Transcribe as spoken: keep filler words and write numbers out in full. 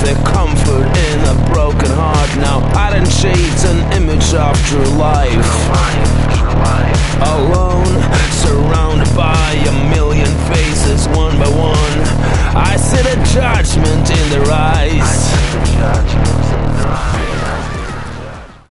the comfort in a broken heart. Now hide and shades an image of true life. Alone, surrounded by a million faces, one by one, I see the judgment in their eyes.